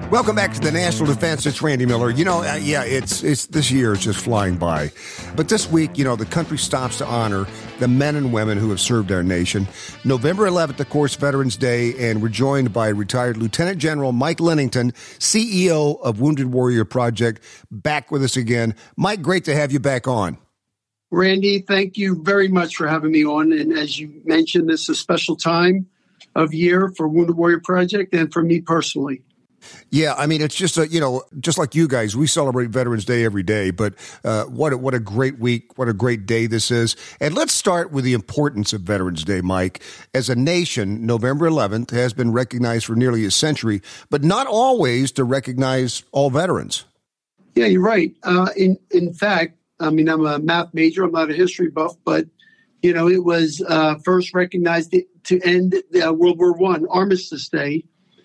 Welcome back to the National Defense. It's Randy Miller. It's this year is just flying by. But this week, the country stops to honor the men and women who have served our nation. November 11th, of course, Veterans Day, and we're joined by retired Lieutenant General Mike Lennington, CEO of Wounded Warrior Project, back with us again. Mike, great to have you back on. Randy, thank you very much for having me on. And as you mentioned, this is a special time of year for Wounded Warrior Project and for me personally. Yeah, I mean, it's just just like you guys, we celebrate Veterans Day every day, but what a great week, what a great day this is. And let's start with the importance of Veterans Day, Mike. As a nation, November 11th has been recognized for nearly a century, but not always to recognize all veterans. Yeah, you're right. In fact, I mean, I'm a math major, I'm not a history buff, but, it was first recognized to end World War I, Armistice Day.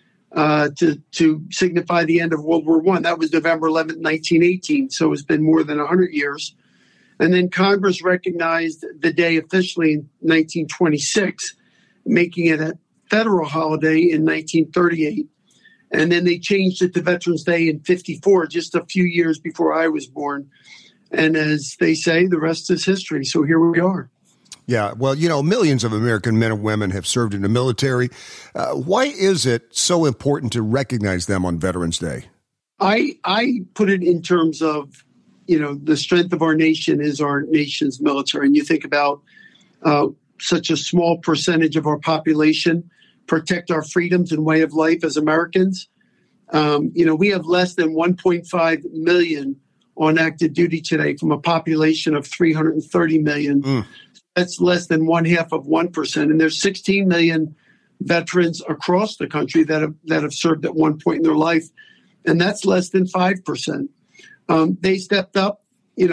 To signify the end of World War I. That was November 11th, 1918. So it's been more than 100 years. And then Congress recognized the day officially in 1926, making it a federal holiday in 1938. And then they changed it to Veterans Day in 54, just a few years before I was born. And as they say, the rest is history. So here we are. Yeah, well, millions of American men and women have served in the military. Why is it so important to recognize them on Veterans Day? I put it in terms of, the strength of our nation is our nation's military. And you think about such a small percentage of our population protect our freedoms and way of life as Americans. We have less than 1.5 million on active duty today from a population of 330 million. That's less than 0.5%. And there's 16 million veterans across the country that have served at one point in their life, and that's less than 5%. They stepped up,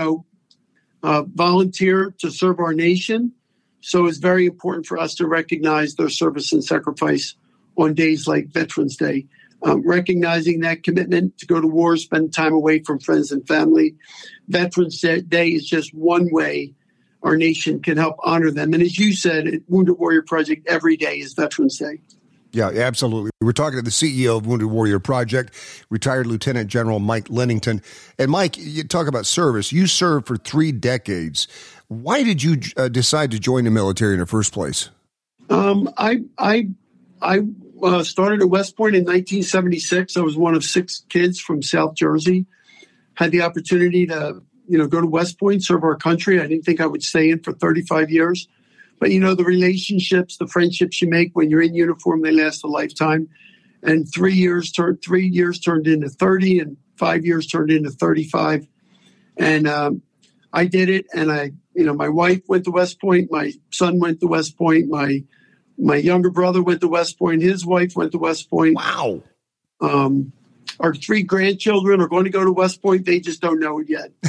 volunteer to serve our nation. So it's very important for us to recognize their service and sacrifice on days like Veterans Day. Recognizing that commitment to go to war, spend time away from friends and family. Veterans Day is just one way our nation can help honor them. And as you said, at Wounded Warrior Project, every day is Veterans Day. Yeah, absolutely. We're talking to the CEO of Wounded Warrior Project, retired Lieutenant General Mike Lennington. And Mike, you talk about service. You served for 3 decades. Why did you decide to join the military in the first place? I started at West Point in 1976. I was one of 6 kids from South Jersey. Had the opportunity to go to West Point, serve our country. I didn't think I would stay in for 35 years. But, the relationships, the friendships you make when you're in uniform, they last a lifetime. And 3 years turned into 30, and 5 years turned into 35. And I did it. And my wife went to West Point. My son went to West Point. My younger brother went to West Point. His wife went to West Point. Wow. Our 3 grandchildren are going to go to West Point. They just don't know it yet.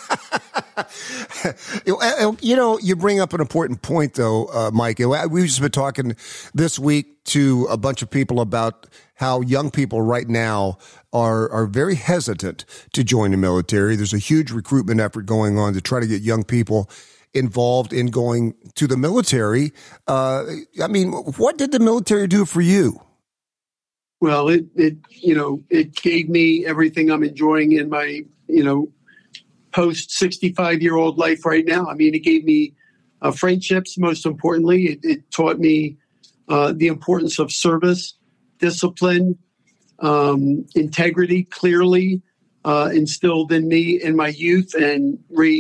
You bring up an important point, though, Mike. We've just been talking this week to a bunch of people about how young people right now are very hesitant to join the military. There's a huge recruitment effort going on to try to get young people involved in going to the military. What did the military do for you? Well, it gave me everything I'm enjoying in my, post 65-year-old life right now. I mean, it gave me friendships, most importantly. It taught me the importance of service, discipline, integrity, clearly instilled in me in my youth and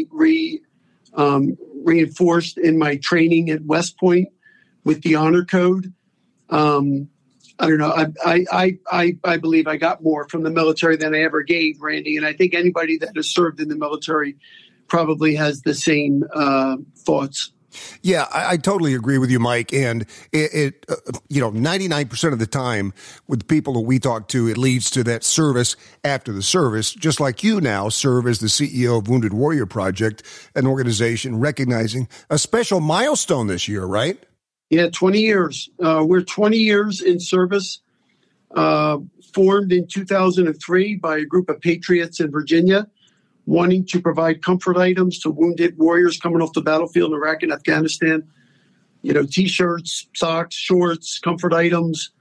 reinforced in my training at West Point with the Honor Code. I don't know. I believe I got more from the military than I ever gave, Randy. And I think anybody that has served in the military probably has the same thoughts. Yeah, I totally agree with you, Mike. And it 99% of the time with the people that we talk to, it leads to that service after the service, just like you now serve as the CEO of Wounded Warrior Project, an organization recognizing a special milestone this year, right? Yeah, 20 years. We're 20 years in service, formed in 2003 by a group of patriots in Virginia, wanting to provide comfort items to wounded warriors coming off the battlefield in Iraq and Afghanistan. T-shirts, socks, shorts, comfort items,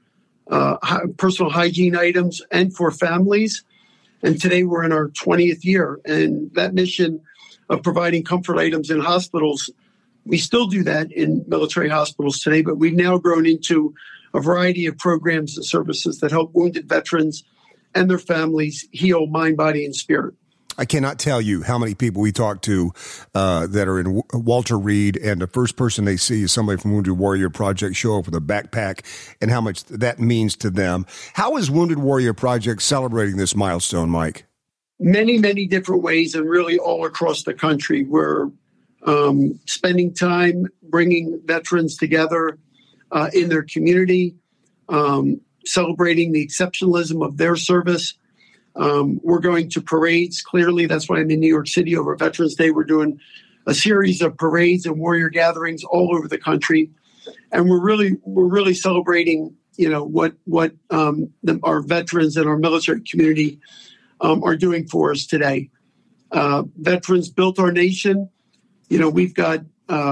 personal hygiene items and for families. And today we're in our 20th year. And that mission of providing comfort items in hospitals, we still do that in military hospitals today, but we've now grown into a variety of programs and services that help wounded veterans and their families heal mind, body, and spirit. I cannot tell you how many people we talk to that are in Walter Reed, and the first person they see is somebody from Wounded Warrior Project show up with a backpack, and how much that means to them. How is Wounded Warrior Project celebrating this milestone, Mike? Many, many different ways, and really all across the country. We're spending time bringing veterans together in their community, celebrating the exceptionalism of their service. We're going to parades. Clearly, that's why I'm in New York City over Veterans Day. We're doing a series of parades and warrior gatherings all over the country, and we're really celebrating, what our veterans and our military community are doing for us today. Veterans built our nation. We've got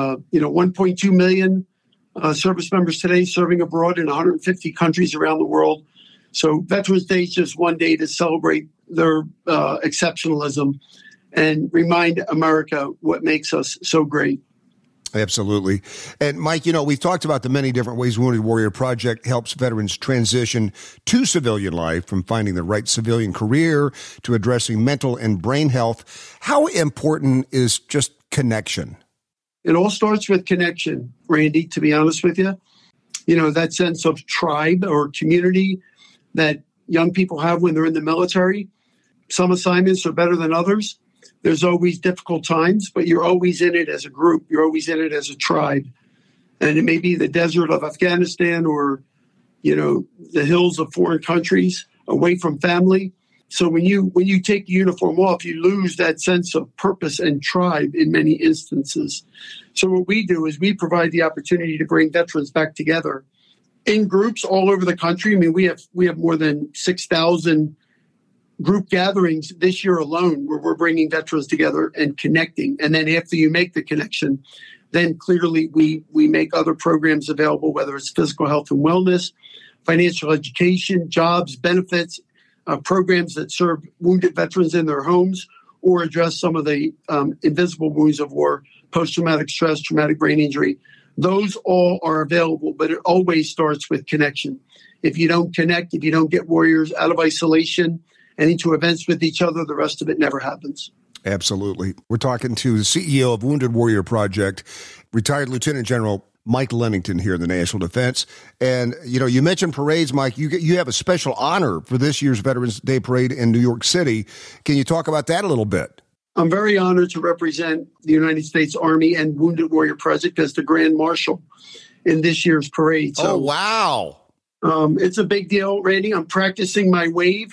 1.2 million service members today serving abroad in 150 countries around the world. So Veterans Day is just one day to celebrate their exceptionalism and remind America what makes us so great. Absolutely. And Mike, we've talked about the many different ways Wounded Warrior Project helps veterans transition to civilian life, from finding the right civilian career to addressing mental and brain health. How important is just connection? It all starts with connection, Randy, to be honest with you. That sense of tribe or community that young people have when they're in the military. Some assignments are better than others. There's always difficult times, but you're always in it as a group. You're always in it as a tribe. And it may be the desert of Afghanistan or, the hills of foreign countries away from family. So when you take the uniform off, you lose that sense of purpose and tribe in many instances. So what we do is we provide the opportunity to bring veterans back together in groups all over the country. I mean, we have more than 6,000 group gatherings this year alone where we're bringing veterans together and connecting. And then after you make the connection, then clearly we make other programs available, whether it's physical health and wellness, financial education, jobs, benefits, programs that serve wounded veterans in their homes or address some of the invisible wounds of war, post-traumatic stress, traumatic brain injury. Those all are available, but it always starts with connection. If you don't connect, if you don't get warriors out of isolation and into events with each other, the rest of it never happens. Absolutely. We're talking to the CEO of Wounded Warrior Project, retired Lieutenant General Mike Lennington here in the National Defense. And, you mentioned parades, Mike. You have a special honor for this year's Veterans Day Parade in New York City. Can you talk about that a little bit? I'm very honored to represent the United States Army and Wounded Warrior Project as the Grand Marshal in this year's parade. So, wow. It's a big deal, Randy. I'm practicing my wave.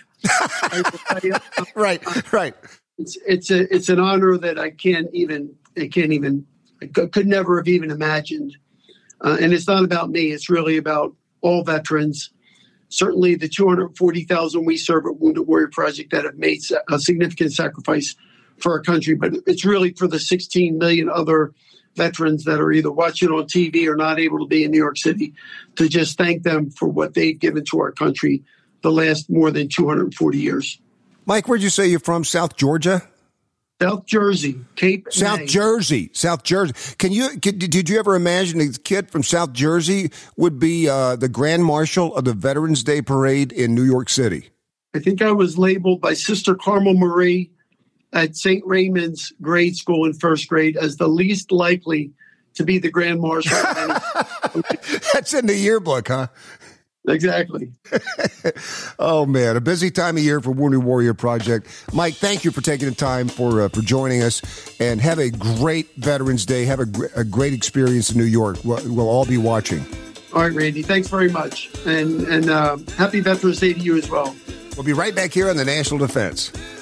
Right. It's an honor that I could never have even imagined. And it's not about me. It's really about all veterans. Certainly the 240,000 we serve at Wounded Warrior Project that have made a significant sacrifice for our country, but it's really for the 16 million other veterans that are either watching on TV or not able to be in New York City, to just thank them for what they've given to our country the last more than 240 years. Mike, where'd you say you're from? South Georgia? South Jersey, Cape South May. Jersey. Did you ever imagine a kid from South Jersey would be the Grand Marshal of the Veterans Day Parade in New York City? I think I was labeled by Sister Carmel Marie at St. Raymond's grade school in first grade as the least likely to be the Grand Marshal. That's in the yearbook, huh? Exactly. Oh, man, a busy time of year for Wounded Warrior Project. Mike, thank you for taking the time for joining us, and have a great Veterans Day. Have a great experience in New York. We'll all be watching. All right, Randy. Thanks very much. And happy Veterans Day to you as well. We'll be right back here on the National Defense.